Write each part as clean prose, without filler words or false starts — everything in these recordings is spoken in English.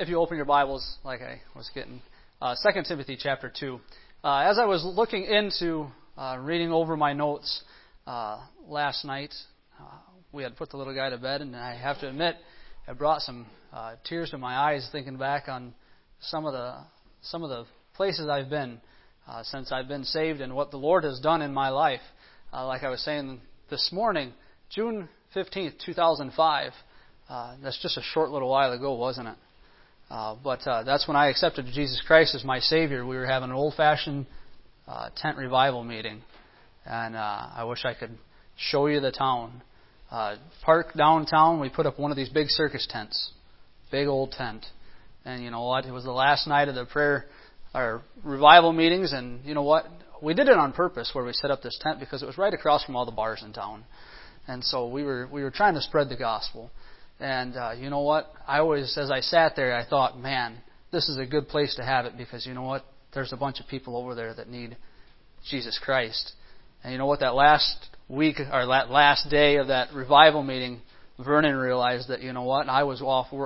if you open your Bibles, like I was getting, 2 Timothy chapter 2. As I was looking into reading over my notes last night, we had put the little guy to bed, and I have to admit, it brought some tears to my eyes thinking back on some of the places I've been since I've been saved and what the Lord has done in my life. Like I was saying this morning, June 15th, 2005. That's just a short little while ago, wasn't it? But that's when I accepted Jesus Christ as my Savior. We were having an old-fashioned tent revival meeting. And I wish I could show you the town. Park downtown, we put up one of these big circus tents. Big old tent. And you know what? It was the last night of the prayer or revival meetings. And you know what? We did it on purpose where we set up this tent because it was right across from all the bars in town. And so we were trying to spread the gospel. And you know what? I always, as I sat there, I thought, man, this is a good place to have it because you know what? There's a bunch of people over there that need Jesus Christ. And you know what? That last week or that last day of that revival meeting, Vernon realized that, you know what? I was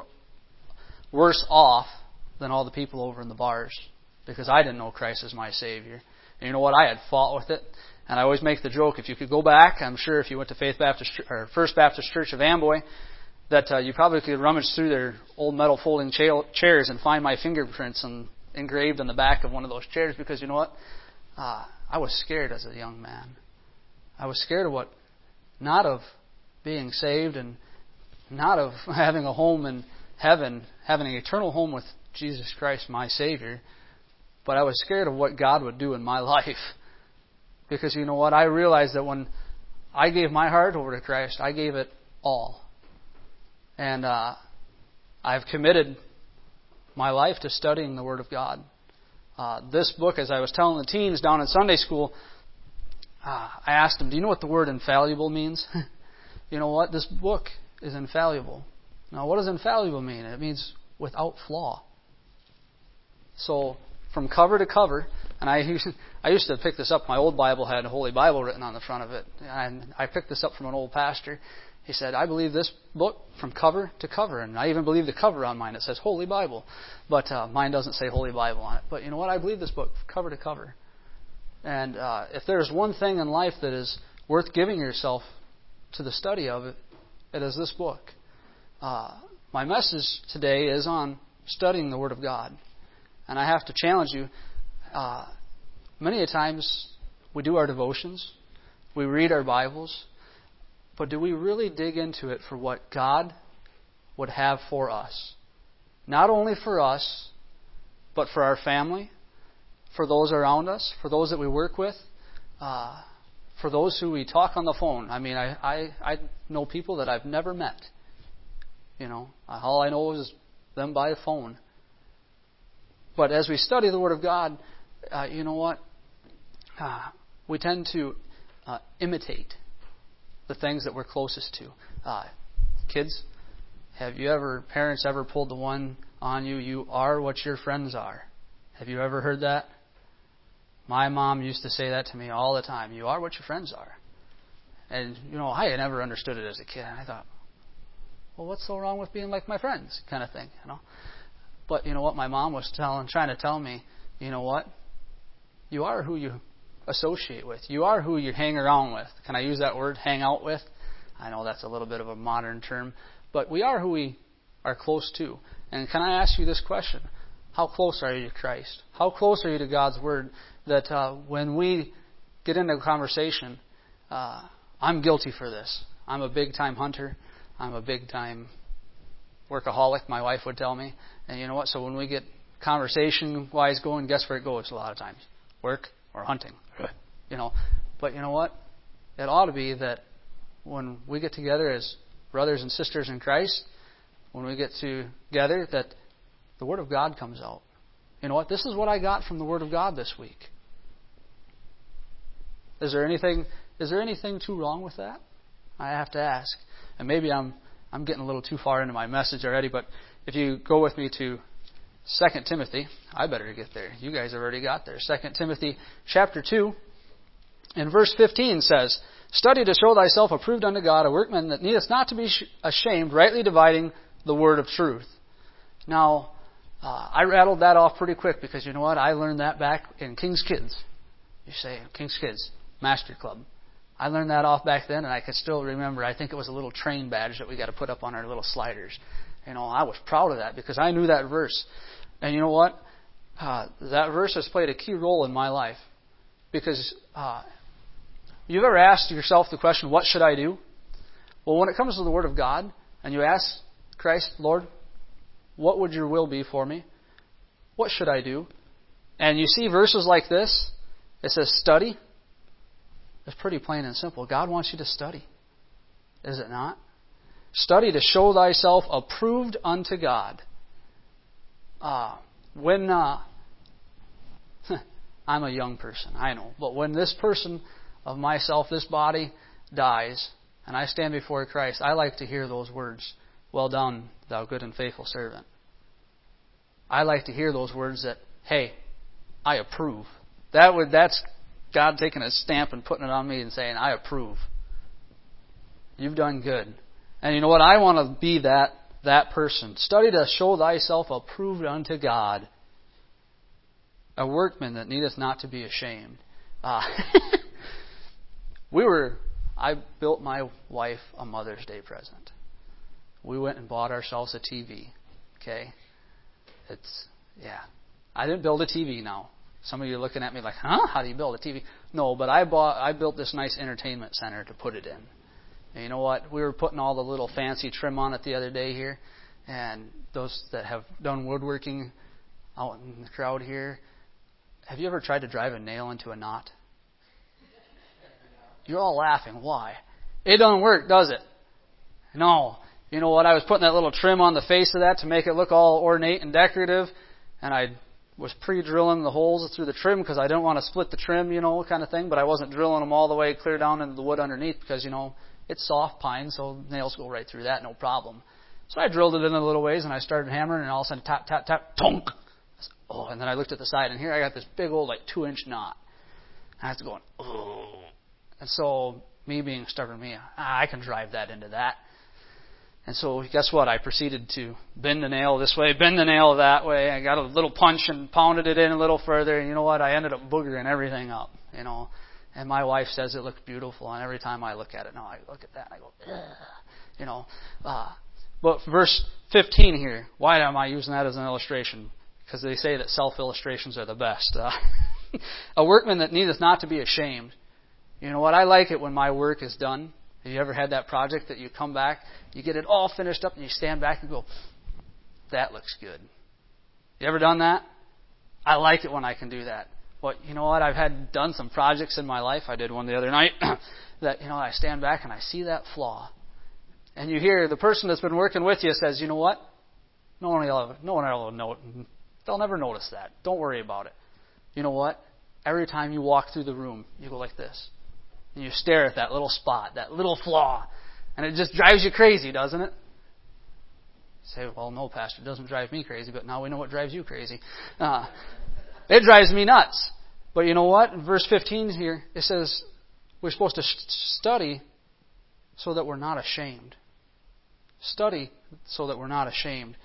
worse off than all the people over in the bars because I didn't know Christ as my Savior. And you know what? I had fought with it. And I always make the joke, if you could go back, I'm sure if you went to Faith Baptist or First Baptist Church of Amboy, that you probably could rummage through their old metal folding chairs and find my fingerprints engraved on the back of one of those chairs because you know what? I was scared as a young man. I was scared of not of being saved and not of having a home in heaven, having an eternal home with Jesus Christ, my Savior, but I was scared of what God would do in my life. Because you know what? I realized that when I gave my heart over to Christ, I gave it all. And I've committed my life to studying the Word of God. This book, as I was telling the teens down in Sunday school, I asked them, do you know what the word infallible means? You know what? This book is infallible. Now, what does infallible mean? It means without flaw. So, from cover to cover, and I used to pick this up. My old Bible had a Holy Bible written on the front of it. And I picked this up from an old pastor. He said, I believe this book from cover to cover. And I even believe the cover on mine. It says Holy Bible. But mine doesn't say Holy Bible on it. But you know what? I believe this book cover to cover. And if there's one thing in life that is worth giving yourself to the study of it, it is this book. My message today is on studying the Word of God. And I have to challenge you. Many a times we do our devotions. We read our Bibles. But do we really dig into it for what God would have for us? Not only for us, but for our family, for those around us, for those that we work with, for those who we talk on the phone. I mean, I know people that I've never met. You know, all I know is them by the phone. But as we study the Word of God, you know what? We tend to imitate the things that we're closest to. Kids, have parents ever pulled the one on you? You are what your friends are. Have you ever heard that? My mom used to say that to me all the time. You are what your friends are. And, you know, I had never understood it as a kid. And I thought, well, what's so wrong with being like my friends? Kind of thing, you know. But you know what? My mom was trying to tell me, you know what? You are who you associate with. You are who you hang around with. Can I use that word, hang out with? I know that's a little bit of a modern term. But we are who we are close to. And can I ask you this question? How close are you to Christ? How close are you to God's Word? That when we get into a conversation, I'm guilty for this. I'm a big-time hunter. I'm a big-time workaholic, my wife would tell me. And you know what? So when we get conversation-wise going, guess where it goes a lot of times? Work or hunting. You know. But you know what? It ought to be that when we get together as brothers and sisters in Christ, when we get together, that the Word of God comes out. You know what? This is what I got from the Word of God this week. Is there anything too wrong with that? I have to ask. And maybe I'm getting a little too far into my message already, but if you go with me to 2 Timothy, I better get there. You guys have already got there. 2 Timothy chapter 2 and verse 15 says, Study to show thyself approved unto God, a workman that needeth not to be ashamed, rightly dividing the word of truth. Now, I rattled that off pretty quick because you know what? I learned that back in King's Kids. You say, King's Kids, Master Club. I learned that off back then, and I could still remember, I think it was a little train badge that we got to put up on our little sliders. You know, I was proud of that because I knew that verse. And you know what? That verse has played a key role in my life. Because you've ever asked yourself the question, what should I do? Well, when it comes to the Word of God, and you ask Christ, Lord, what would your will be for me? What should I do? And you see verses like this. It says study. It's pretty plain and simple. God wants you to study. Is it not? Study to show thyself approved unto God. When I'm a young person, I know. But when this person of myself, this body, dies, and I stand before Christ, I like to hear those words, well done, thou good and faithful servant. I like to hear those words that, hey, I approve. That's God taking a stamp and putting it on me and saying, I approve. You've done good. And you know what? I want to be that person. Study to show thyself approved unto God, a workman that needeth not to be ashamed. I built my wife a Mother's Day present. We went and bought ourselves a TV. Okay? I didn't build a TV now. Some of you are looking at me like, huh? How do you build a TV? No, but I built this nice entertainment center to put it in. And you know what? We were putting all the little fancy trim on it the other day here. And those that have done woodworking out in the crowd here, have you ever tried to drive a nail into a knot? You're all laughing. Why? It doesn't work, does it? No. You know what? I was putting that little trim on the face of that to make it look all ornate and decorative. And I was pre-drilling the holes through the trim because I didn't want to split the trim, kind of thing. But I wasn't drilling them all the way clear down into the wood underneath because, it's soft pine, so nails go right through that, no problem. So I drilled it in a little ways, and I started hammering, and all of a sudden, tap, tap, tap, tonk. Oh, and then I looked at the side, and here I got this big old, 2-inch knot. And I was going, oh. And so, me being stubborn me, I can drive that into that. And so, guess what? I proceeded to bend the nail this way, bend the nail that way. I got a little punch and pounded it in a little further, and you know what? I ended up boogering everything up, And my wife says it looks beautiful, and every time I look at it, I look at that and I go, But verse 15 here, why am I using that as an illustration? Because they say that self-illustrations are the best. A workman that needeth not to be ashamed. You know what? I like it when my work is done. Have you ever had that project that you come back, you get it all finished up, and you stand back and go, that looks good. You ever done that? I like it when I can do that. But you know what? I've done some projects in my life. I did one the other night that, I stand back and I see that flaw. And you hear the person that's been working with you says, you know what? No one will know it. They'll never notice that. Don't worry about it. You know what? Every time you walk through the room, you go like this. And you stare at that little spot, that little flaw. And it just drives you crazy, doesn't it? You say, well, no, Pastor, it doesn't drive me crazy, but now we know what drives you crazy. It drives me nuts. But you know what? In verse 15 here, it says we're supposed to study so that we're not ashamed. Study so that we're not ashamed.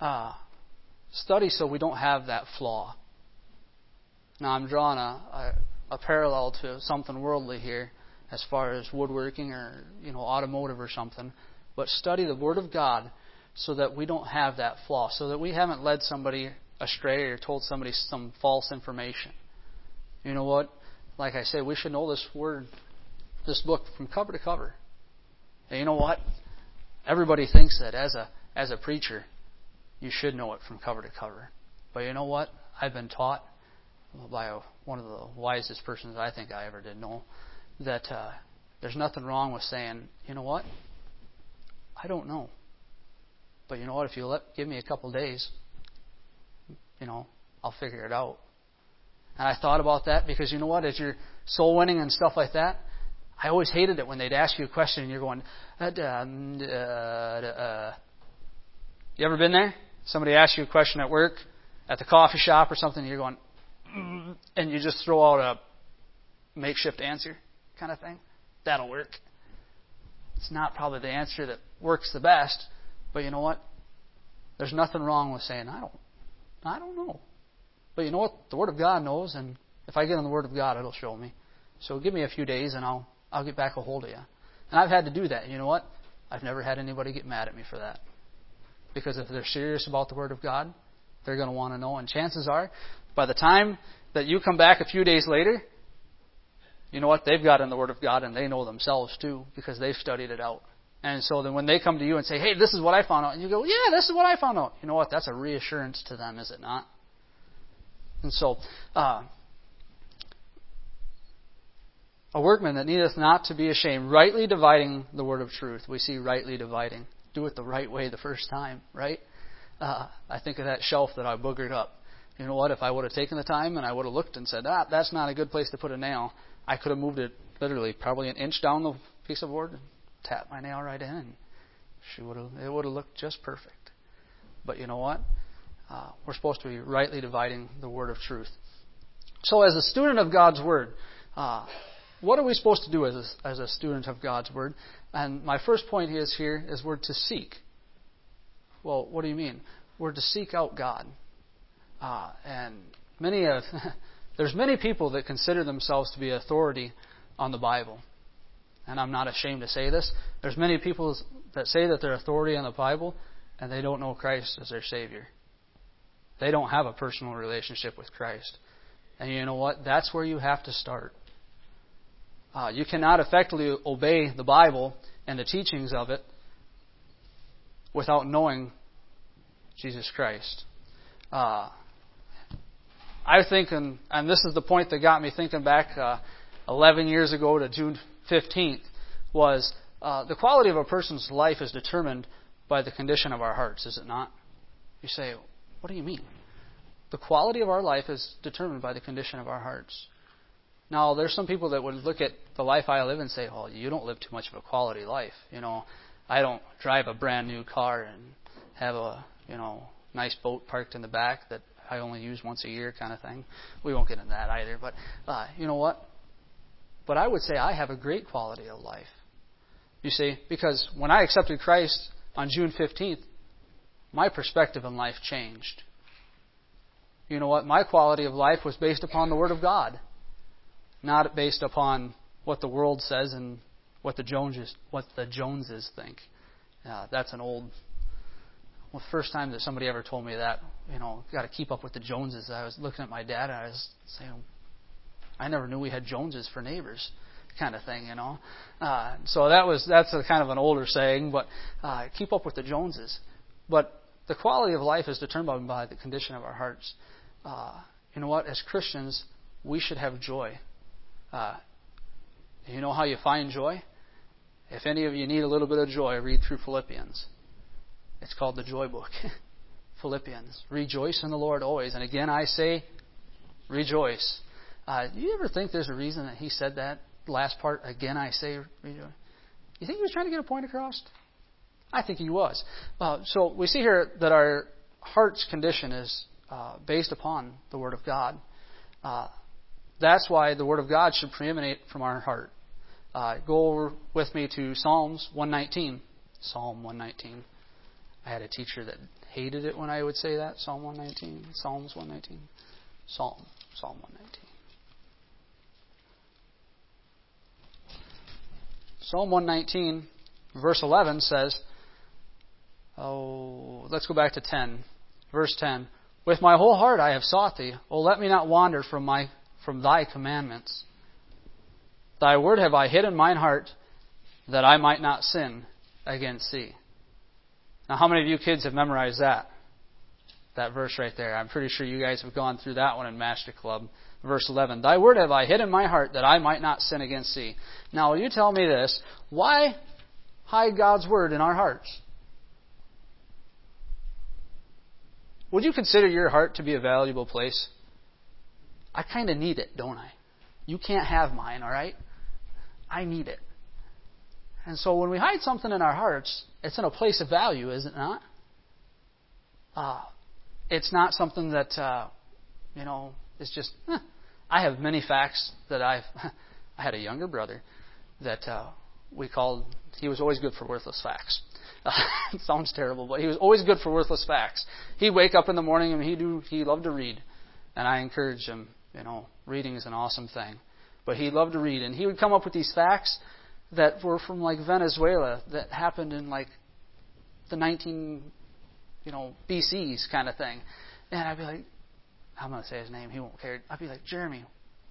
Study so we don't have that flaw. Now I'm drawing a parallel to something worldly here as far as woodworking or automotive or something. But study the Word of God so that we don't have that flaw, so that we haven't led somebody astray or told somebody some false information. You know what? Like I said, we should know this book from cover to cover. And you know what? Everybody thinks that as a preacher, you should know it from cover to cover. But you know what? I've been taught by one of the wisest persons I think I ever did know that there's nothing wrong with saying, you know what? I don't know. But you know what? If you give me a couple days, I'll figure it out. And I thought about that because you know what? As you're soul winning and stuff like that, I always hated it when they'd ask you a question and you're going, You ever been there? Somebody asks you a question at work, at the coffee shop or something, and you're going, and you just throw out a makeshift answer kind of thing. That'll work. It's not probably the answer that works the best, but you know what? There's nothing wrong with saying, I I don't know. But you know what? The Word of God knows, and if I get in the Word of God, it'll show me. So give me a few days, and I'll get back a hold of you. And I've had to do that. You know what? I've never had anybody get mad at me for that. Because if they're serious about the Word of God, they're going to want to know. And chances are, by the time that you come back a few days later, you know what? They've got in the Word of God, and they know themselves too, because they've studied it out. And so then when they come to you and say, hey, this is what I found out, and you go, yeah, this is what I found out. You know what? That's a reassurance to them, is it not? And so, a workman that needeth not to be ashamed, rightly dividing the word of truth. We see rightly dividing. Do it the right way the first time, right? I think of that shelf that I boogered up. You know what? If I would have taken the time and I would have looked and said, that's not a good place to put a nail, I could have moved it literally probably an inch down the piece of board and tapped my nail right in, and it would have looked just perfect. But you know what? We're supposed to be rightly dividing the word of truth. So as a student of God's word, what are we supposed to do as a student of God's word? And my first point is we're to seek. Well, what do you mean? We're to seek out God. And there's many people that consider themselves to be authority on the Bible. And I'm not ashamed to say this. There's many people that say that they're authority on the Bible, and they don't know Christ as their Savior. They don't have a personal relationship with Christ. And you know what? That's where you have to start. You cannot effectively obey the Bible and the teachings of it without knowing Jesus Christ. I think, and this is the point that got me thinking back 11 years ago to June 15th, was the quality of a person's life is determined by the condition of our hearts, is it not? You say, what do you mean? The quality of our life is determined by the condition of our hearts. Now, there's some people that would look at the life I live and say, oh, you don't live too much of a quality life. You know, I don't drive a brand new car and have a, nice boat parked in the back that I only use once a year kind of thing. We won't get into that either. But you know what? But I would say I have a great quality of life. You see, because when I accepted Christ on June 15th, my perspective in life changed. You know what? My quality of life was based upon the Word of God, not based upon what the world says and what the Joneses think. That's an old. Well, the first time that somebody ever told me that, got to keep up with the Joneses. I was looking at my dad and I was saying, I never knew we had Joneses for neighbors, kind of thing, So that's a kind of an older saying, but keep up with the Joneses. But the quality of life is determined by the condition of our hearts. You know what? As Christians, we should have joy. You know how you find joy? If any of you need a little bit of joy, read through Philippians. It's called the Joy Book. Philippians. Rejoice in the Lord always. And again, I say, rejoice. Do you ever think there's a reason that he said that last part? Again, I say, rejoice. You think he was trying to get a point across? I think he was. So we see here that our heart's condition is based upon the Word of God. That's why the Word of God should preeminate from our heart. Go over with me to Psalms 119. Psalm 119. I had a teacher that hated it when I would say that. Psalm 119. Psalms 119. Psalm 119. Psalm 119, verse 11 says, let's go back to 10. Verse 10. With my whole heart I have sought thee. O let me not wander from thy commandments. Thy word have I hid in mine heart, that I might not sin against thee. Now, how many of you kids have memorized that verse right there? I'm pretty sure you guys have gone through that one in Master Club. Verse 11. Thy word have I hid in my heart, that I might not sin against thee. Now, you tell me this. Why hide God's word in our hearts? Would you consider your heart to be a valuable place? I kind of need it, don't I? You can't have mine, all right? I need it. And so when we hide something in our hearts, it's in a place of value, is it not? It's not something that, is just, I have many facts that I had a younger brother that we called, he was always good for worthless facts. It sounds terrible, but he was always good for worthless facts. He'd wake up in the morning and he loved to read. And I encouraged him, reading is an awesome thing. But he loved to read. And he would come up with these facts that were from like Venezuela that happened in like the 19, BCs kind of thing. And I'd be like, I'm going to say his name, he won't care. I'd be like, Jeremy,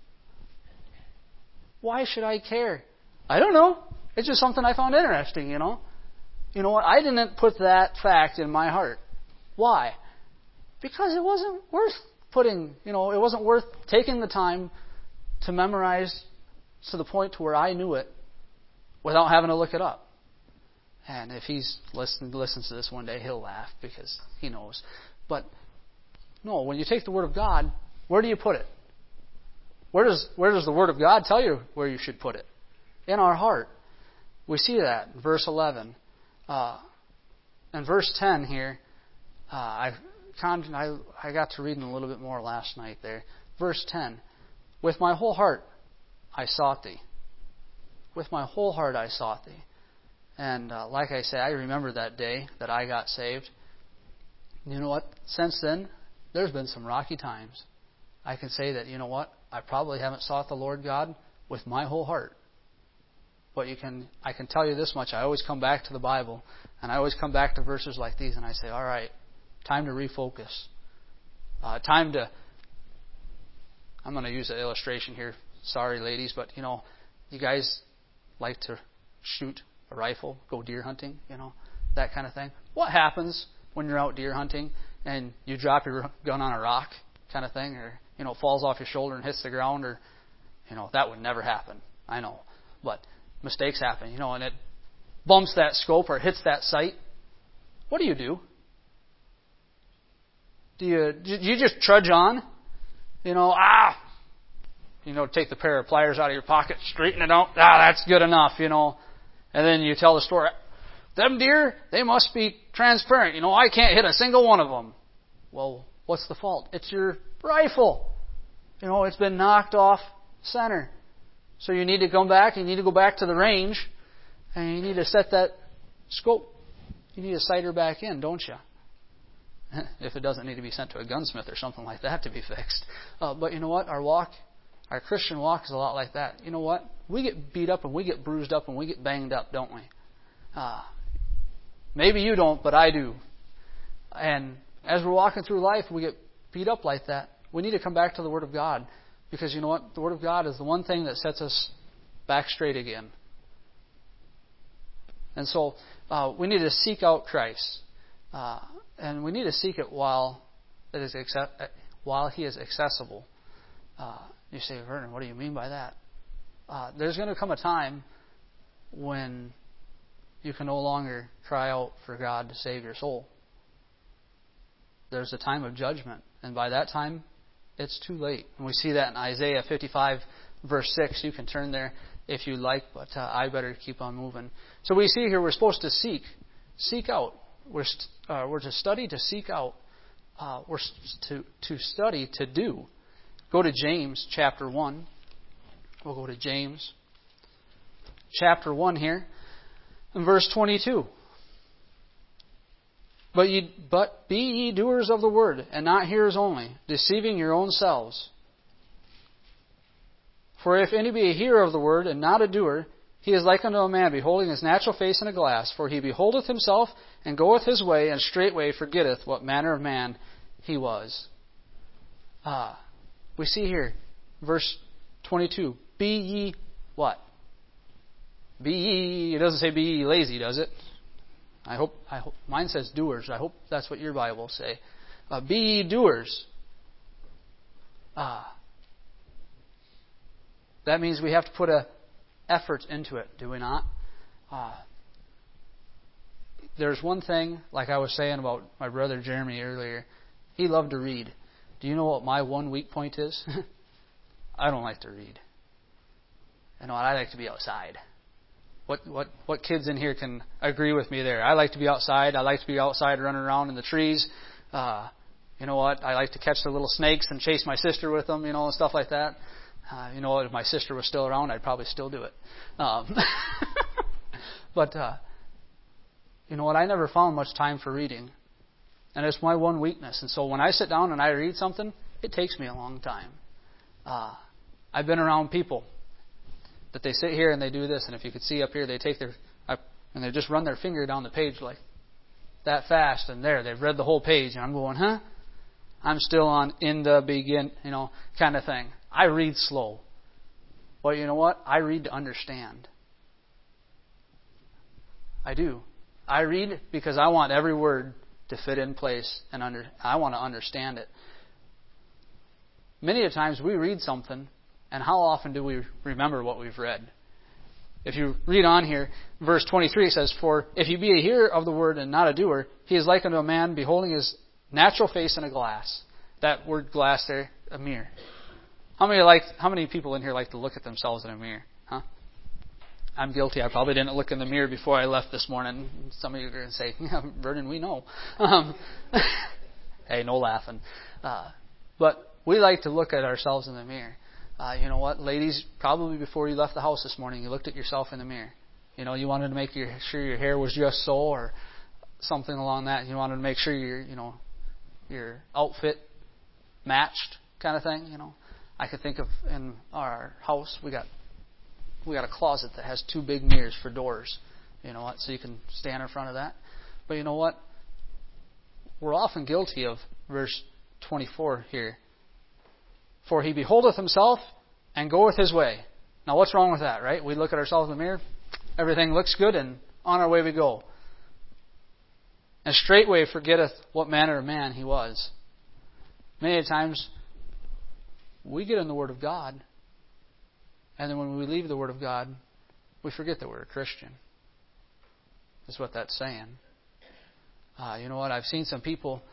why should I care? I don't know. It's just something I found interesting, You know what? I didn't put that fact in my heart. Why? Because it wasn't worth it wasn't worth taking the time to memorize to the point to where I knew it without having to look it up. And if he's listens to this one day, he'll laugh because he knows. But no, when you take the Word of God, where do you put it? Where does the Word of God tell you where you should put it? In our heart. We see that in verse 11. In verse 10 here, I got to reading a little bit more last night there. Verse 10. With my whole heart I sought thee. With my whole heart I sought thee. And like I say, I remember that day that I got saved. You know what? Since then, there's been some rocky times. I can say that, I probably haven't sought the Lord God with my whole heart. But I can tell you this much. I always come back to the Bible, and I always come back to verses like these, and I say, all right, time to refocus. I'm going to use an illustration here. Sorry, ladies, but, you guys like to shoot a rifle, go deer hunting, that kind of thing. What happens when you're out deer hunting and you drop your gun on a rock kind of thing, or, it falls off your shoulder and hits the ground, or, that would never happen. I know. But mistakes happen, and it bumps that scope or hits that sight. What do? Do you just trudge on? Take the pair of pliers out of your pocket, straighten it out. That's good enough, And then you tell the story. Them deer, they must be transparent. I can't hit a single one of them. Well, what's the fault? It's your rifle. It's been knocked off center. So you need to come back, you need to go back to the range, and you need to set that scope. You need to sight her back in, don't you? If it doesn't need to be sent to a gunsmith or something like that to be fixed. But you know what? Our Christian walk is a lot like that. You know what? We get beat up and we get bruised up and we get banged up, don't we? Maybe you don't, but I do. And as we're walking through life, we get beat up like that. We need to come back to the Word of God. Because you know what? The Word of God is the one thing that sets us back straight again. And so we need to seek out Christ. And we need to seek it while He is accessible. You say, Vernon, what do you mean by that? There's going to come a time when you can no longer cry out for God to save your soul. There's a time of judgment. And by that time, it's too late. And we see that in Isaiah 55, verse 6. You can turn there if you like, but I better keep on moving. So we see here we're supposed to seek out. We're to study to seek out. We're to study to do. Go to James chapter 1. We'll go to James chapter 1 here, in verse 22. But be ye doers of the word, and not hearers only, deceiving your own selves. For if any be a hearer of the word, and not a doer, he is like unto a man beholding his natural face in a glass. For he beholdeth himself, and goeth his way, and straightway forgetteth what manner of man he was. We see here, verse 22, be ye what? Be ye, it doesn't say be ye lazy, does it? I hope mine says doers. I hope that's what your Bible say. Be ye doers. That means we have to put an effort into it, do we not? There's one thing, like I was saying about my brother Jeremy earlier. He loved to read. Do you know what my one weak point is? I don't like to read. I like to be outside. What kids in here can agree with me there? I like to be outside. I like to be outside running around in the trees. You know what? I like to catch the little snakes and chase my sister with them, and stuff like that. You know what? If my sister was still around, I'd probably still do it. But, you know what? I never found much time for reading. And it's my one weakness. And so when I sit down and I read something, it takes me a long time. I've been around people that they sit here and they do this. And if you could see up here, they take and they just run their finger down the page like that fast. And they've read the whole page. And I'm going, huh? I'm still on in the begin, kind of thing. I read slow. But you know what? I read to understand. I do. I read because I want every word to fit in place, and I want to understand it. Many a times we read something, and how often do we remember what we've read? If you read on here, verse 23 says, "For if you be a hearer of the word and not a doer, he is like unto a man beholding his natural face in a glass." That word glass there, a mirror. How many people in here like to look at themselves in a mirror? Huh? I'm guilty. I probably didn't look in the mirror before I left this morning. Some of you are going to say, yeah, Vernon, we know. Hey, no laughing. But we like to look at ourselves in the mirror. You know what? Ladies, probably before you left the house this morning, you looked at yourself in the mirror. You wanted to make sure your hair was just so or something along that. You wanted to make sure your outfit matched kind of thing. I could think of in our house, we got a closet that has 2 big mirrors for doors. So you can stand in front of that. But you know what? We're often guilty of verse 24 here. "For he beholdeth himself and goeth his way." Now what's wrong with that, right? We look at ourselves in the mirror, everything looks good, and on our way we go. "And straightway forgetteth what manner of man he was." Many times we get in the Word of God, and then when we leave the Word of God, we forget that we're a Christian. That's what that's saying. You know what? I've seen some people,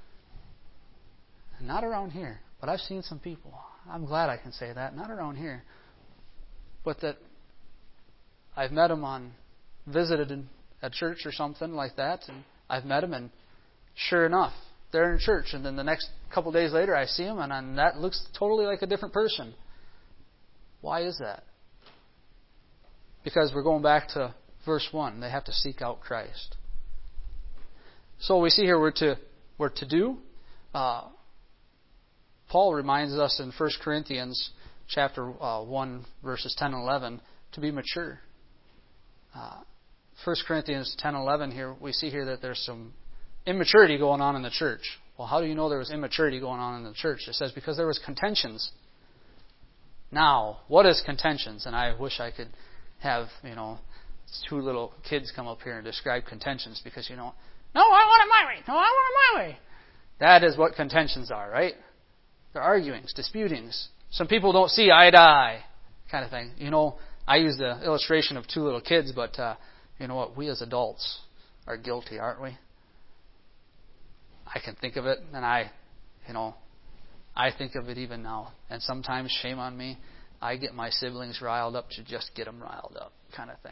not around here, but I've seen some people. I'm glad I can say that. Not around here. But that I've met them visited at church or something like that, and I've met them, and sure enough, they're in church. And then the next couple days later, I see them, and that looks totally like a different person. Why is that? Because we're going back to verse 1. They have to seek out Christ. So we see here we're to do. Paul reminds us in 1 Corinthians chapter 1, verses 10 and 11, to be mature. 1 Corinthians 10 and 11 here, we see here that there's some immaturity going on in the church. Well, how do you know there was immaturity going on in the church? It says because there was contentions. Now, what is contentions? And I wish I could have, 2 little kids come up here and describe contentions because, no, I want it my way. No, I want it my way. That is what contentions are, right? They're arguings, disputings. Some people don't see eye to eye kind of thing. I use the illustration of 2 little kids, but you know what? We as adults are guilty, aren't we? I can think of it, and I think of it even now. And sometimes, shame on me, I get my siblings riled up to just get them riled up, kind of thing.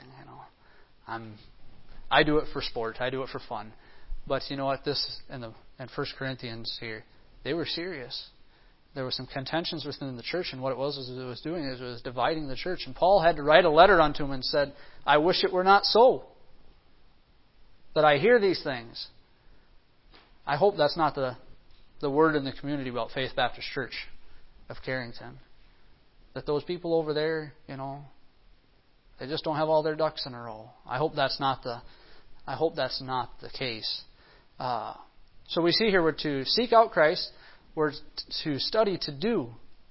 I do it for sport. I do it for fun. But you know what? This in 1 Corinthians here, they were serious. There were some contentions within the church, and what it was doing is it was dividing the church. And Paul had to write a letter unto them and said, "I wish it were not so, that I hear these things." I hope that's not the word in the community about Faith Baptist Church of Carrington. That those people over there, they just don't have all their ducks in a row. I hope that's not the case. So we see here we're to seek out Christ. We're to study to do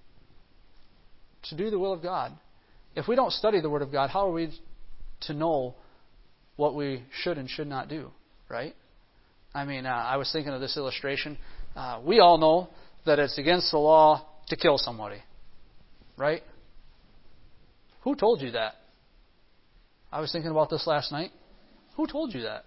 the will of God. If we don't study the Word of God, how are we to know what we should and should not do? Right? I was thinking of this illustration. We all know that it's against the law to kill somebody. Right? Who told you that? I was thinking about this last night. Who told you that?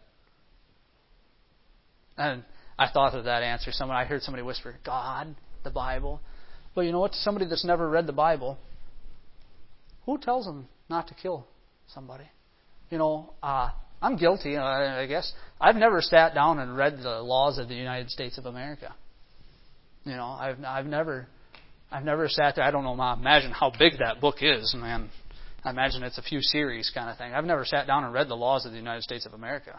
And I thought of that answer. I heard somebody whisper, God, the Bible. Well, you know what? Somebody that's never read the Bible, who tells them not to kill somebody? I'm guilty, I guess. I've never sat down and read the laws of the United States of America. I've never sat there. I don't know. Imagine how big that book is, man. I imagine it's a few series kind of thing. I've never sat down and read the laws of the United States of America.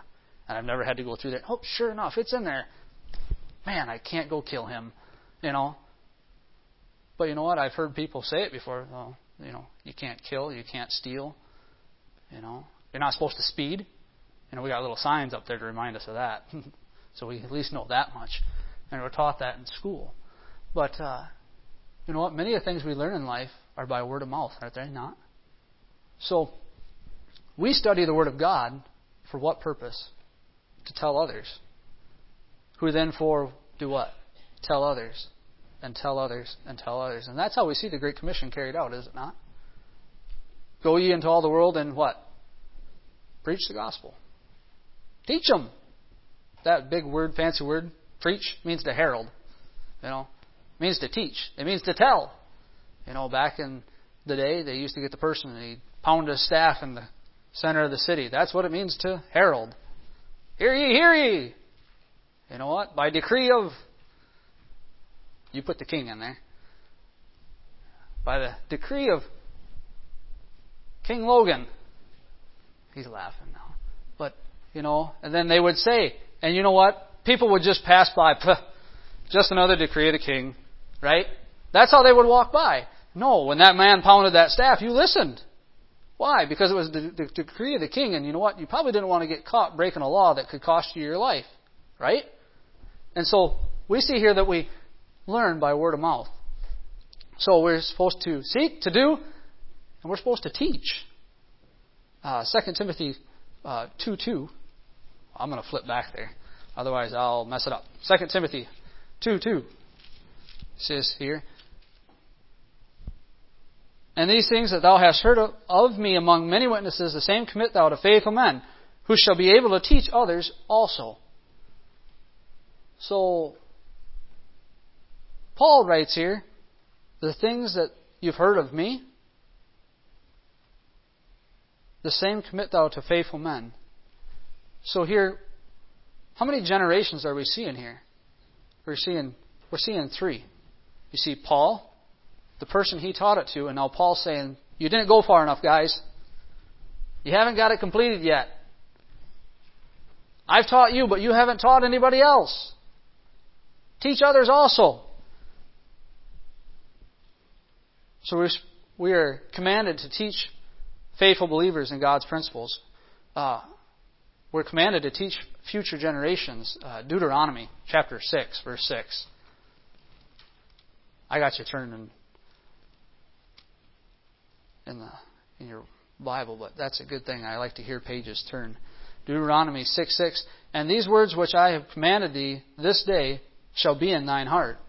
And I've never had to go through that. Oh, sure enough, it's in there. Man, I can't go kill him, you know. But you know what? I've heard people say it before. Well, you know, you can't kill, you can't steal, you know. You're not supposed to speed. You know, we got little signs up there to remind us of that. So we at least know that much. And we're taught that in school. But, you know what? Many of the things we learn in life are by word of mouth, aren't they? Not? So, we study the Word of God for what purpose? To tell others. Who then for do what? Tell others. And tell others. And tell others. And that's how we see the Great Commission carried out, is it not? Go ye into all the world and what? Preach the gospel. Teach them. That big word, fancy word, preach, means to herald. You know, it means to teach. It means to tell. You know, back in the day, they used to get the person and he'd pound his staff in the center of the city. That's what it means to herald. Hear ye, hear ye. You know what? By decree of... You put the king in there. By the decree of King Logan. He's laughing now. But, you know, and then they would say, and you know what? People would just pass by. Just another decree of the king. Right? That's how they would walk by. No, when that man pounded that staff, you listened. Why? Because it was the decree of the king, and you know what? You probably didn't want to get caught breaking a law that could cost you your life. Right? And so, we see here that we learn by word of mouth. So, we're supposed to seek, to do, and we're supposed to teach. 2 Timothy 2:2. I'm going to flip back there. Otherwise, I'll mess it up. 2 Timothy 2:2 says here, and these things that thou hast heard of me among many witnesses, the same commit thou to faithful men, who shall be able to teach others also. So, Paul writes here, the things that you've heard of me, the same commit thou to faithful men. So here, how many generations are we seeing here? We're seeing 3. You see Paul, the person he taught it to, and now Paul's saying, you didn't go far enough, guys. You haven't got it completed yet. I've taught you, but you haven't taught anybody else. Teach others also. So we are commanded to teach faithful believers in God's principles. We're commanded to teach future generations. Deuteronomy chapter 6, verse 6. I got you turned in your Bible, but that's a good thing. I like to hear pages turn. Deuteronomy 6:6. And these words which I have commanded thee this day shall be in thine heart.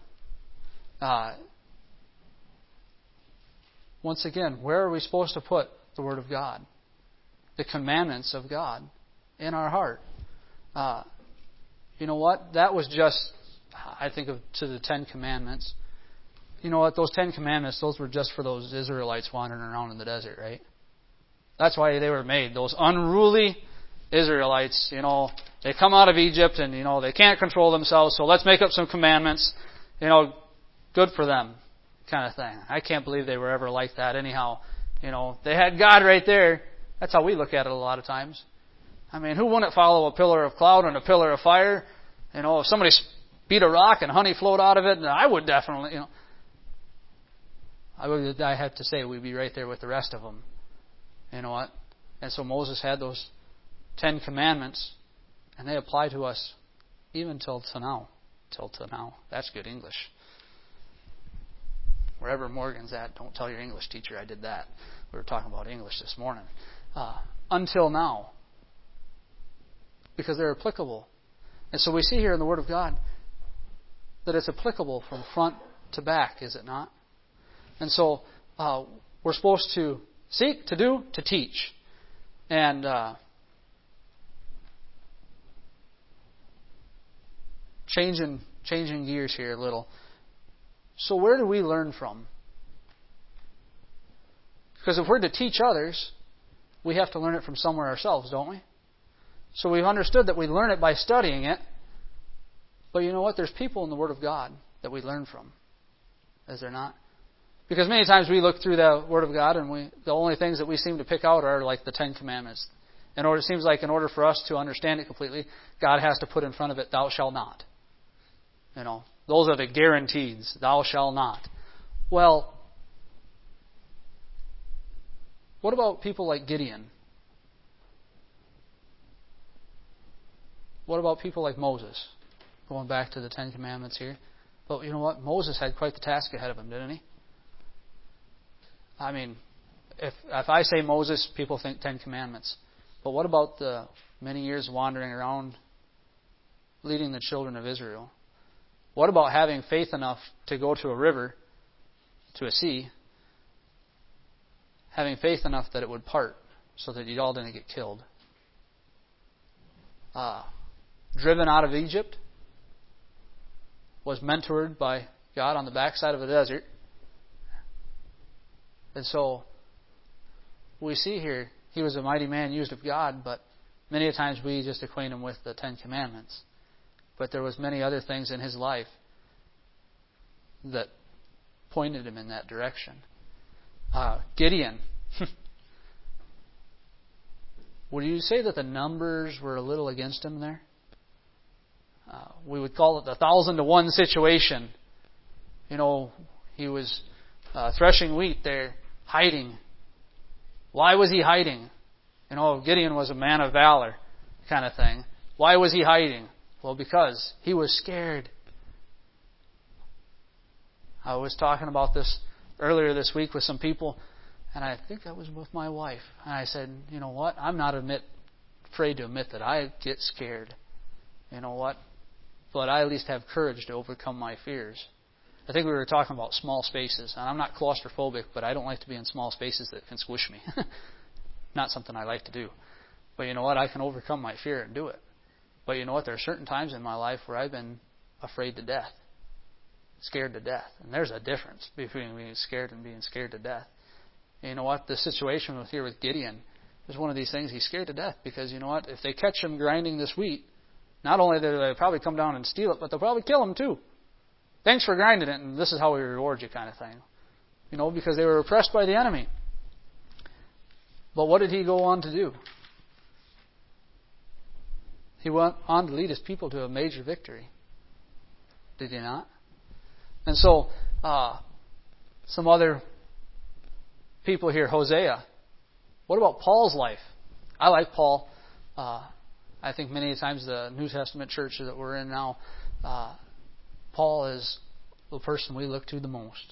Once again, where are we supposed to put the Word of God? The commandments of God in our heart. You know what? That was just, I think of to the 10 Commandments. You know what? Those 10 Commandments, those were just for those Israelites wandering around in the desert, right? That's why they were made. Those unruly Israelites, you know, they come out of Egypt and, you know, they can't control themselves, so let's make up some commandments. You know, good for them, kind of thing. I can't believe they were ever like that anyhow. You know, they had God right there. That's how we look at it a lot of times. I mean, who wouldn't follow a pillar of cloud and a pillar of fire? You know, if somebody beat a rock and honey flowed out of it, I would definitely, you know. I have to say, we'd be right there with the rest of them. You know what? And so Moses had those 10 commandments, and they apply to us even till to now. Till to now. That's good English. Wherever Morgan's at, don't tell your English teacher I did that. We were talking about English this morning. Until now. Because they're applicable. And so we see here in the Word of God that it's applicable from front to back, is it not? And so we're supposed to seek, to do, to teach. And changing gears here a little. So where do we learn from? Because if we're to teach others, we have to learn it from somewhere ourselves, don't we? So we've understood that we learn it by studying it. But you know what? There's people in the Word of God that we learn from. Is there not? Because many times we look through the Word of God and the only things that we seem to pick out are like the 10 Commandments. It seems like in order for us to understand it completely, God has to put in front of it, thou shalt not. Those are the guarantees. Thou shalt not. Well, what about people like Gideon? What about people like Moses? Going back to the Ten Commandments here. But you know what? Moses had quite the task ahead of him, didn't he? I mean, if I say Moses, people think Ten Commandments. But what about the many years wandering around leading the children of Israel? What about having faith enough to go to a river, to a sea, having faith enough that it would part so that you all didn't get killed? Driven out of Egypt, was mentored by God on the backside of a desert. And so we see here, he was a mighty man used of God, but many a times we just acquaint him with the Ten Commandments. But there was many other things in his life that pointed him in that direction. Gideon. Would you say that the numbers were a little against him there? We would call it the 1,000-to-1 situation. He was threshing wheat there, hiding. Why was he hiding? Gideon was a man of valor kind of thing. Why was he hiding? Well, because he was scared. I was talking about this earlier this week with some people, and I think I was with my wife. And I said, you know what? I'm not afraid to admit that I get scared. You know what? But I at least have courage to overcome my fears. I think we were talking about small spaces. And I'm not claustrophobic, but I don't like to be in small spaces that can squish me. Not something I like to do. But you know what? I can overcome my fear and do it. But you know what? There are certain times in my life where I've been afraid to death. Scared to death. And there's a difference between being scared and being scared to death. And you know what? The situation here with Gideon is one of these things. He's scared to death because you know what? If they catch him grinding this wheat, not only do they probably come down and steal it, but they'll probably kill him too. Thanks for grinding it, and this is how we reward you, kind of thing. Because they were oppressed by the enemy. But what did he go on to do? He went on to lead his people to a major victory. Did he not? And so, some other people here, Hosea. What about Paul's life? I like Paul. I think many times the New Testament church that we're in now, Paul is the person we look to the most.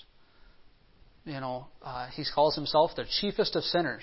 He calls himself the chiefest of sinners.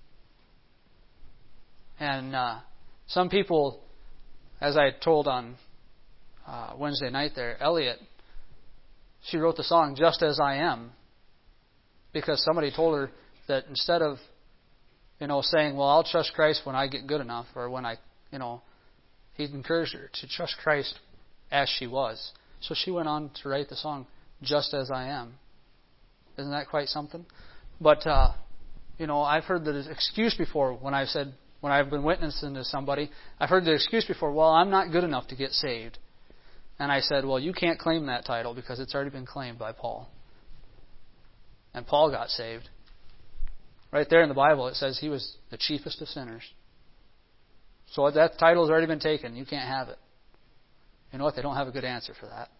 And some people, as I told on Wednesday night there, Elliot, she wrote the song Just As I Am because somebody told her that instead of, saying, well, I'll trust Christ when I get good enough or when I, he encouraged her to trust Christ as she was. So she went on to write the song Just As I Am. Isn't that quite something? But, I've heard the excuse before when I've been witnessing to somebody, I've heard the excuse before, well, I'm not good enough to get saved. And I said, well, you can't claim that title because it's already been claimed by Paul. And Paul got saved. Right there in the Bible it says he was the chiefest of sinners. So that title has already been taken. You can't have it. You know what? They don't have a good answer for that.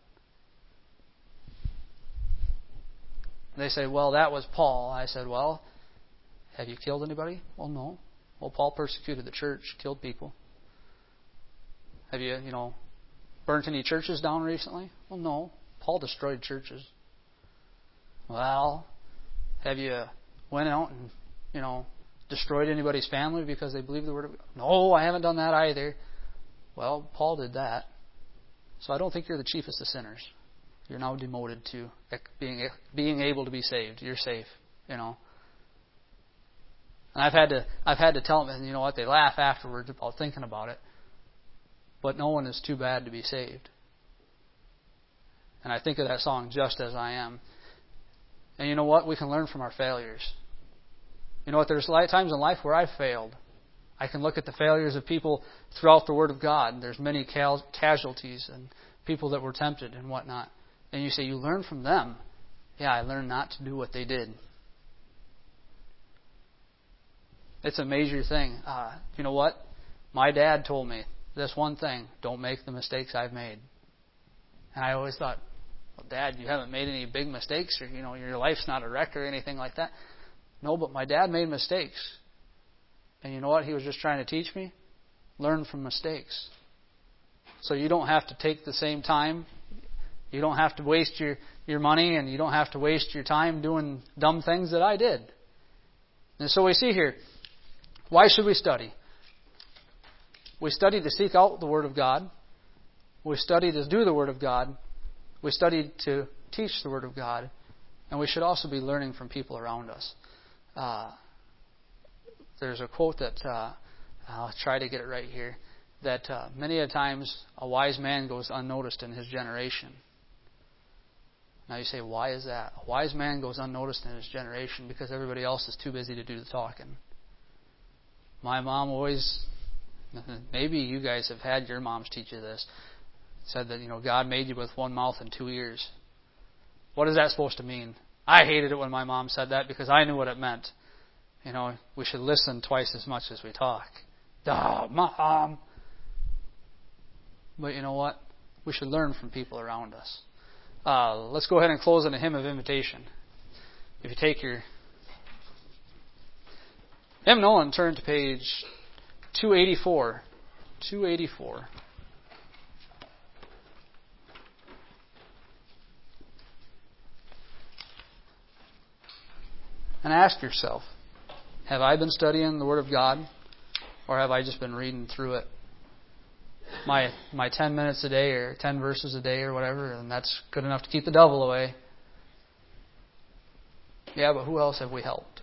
They say, well, that was Paul. I said, well, have you killed anybody? Well, no. Well, Paul persecuted the church, killed people. Have you, burnt any churches down recently? Well, no. Paul destroyed churches. Well, have you went out and, destroyed anybody's family because they believe the Word of God? No, I haven't done that either. Well, Paul did that. So I don't think you're the chiefest of sinners. You're now demoted to being able to be saved. You're safe, And I've had to tell them, and you know what? They laugh afterwards about thinking about it. But no one is too bad to be saved. And I think of that song, Just As I Am. And you know what? We can learn from our failures. You know what? There's times in life where I've failed. I can look at the failures of people throughout the Word of God. There's many casualties and people that were tempted and whatnot. And you say, you learn from them. Yeah, I learned not to do what they did. It's a major thing. You know what? My dad told me this one thing: don't make the mistakes I've made. And I always thought, well, Dad, you haven't made any big mistakes, or your life's not a wreck or anything like that. No, but my dad made mistakes. And you know what he was just trying to teach me? Learn from mistakes. So you don't have to take the same time. You don't have to waste your money, and you don't have to waste your time doing dumb things that I did. And so we see here, why should we study? We study to seek out the Word of God. We study to do the Word of God. We study to teach the Word of God. And we should also be learning from people around us. There's a quote that, I'll try to get it right here, that many a times a wise man goes unnoticed in his generation. Now you say, why is that? A wise man goes unnoticed in his generation because everybody else is too busy to do the talking. My mom always, maybe you guys have had your moms teach you this, said that, God made you with one mouth and 2 ears. What is that supposed to mean? I hated it when my mom said that because I knew what it meant. We should listen twice as much as we talk. Duh, Mom! But you know what? We should learn from people around us. Let's go ahead and close in a hymn of invitation. If you take your hymnal and turn to page 284. 284. And ask yourself, have I been studying the Word of God? Or have I just been reading through it? My 10 minutes a day or 10 verses a day or whatever, and that's good enough to keep the devil away. Yeah, but who else have we helped?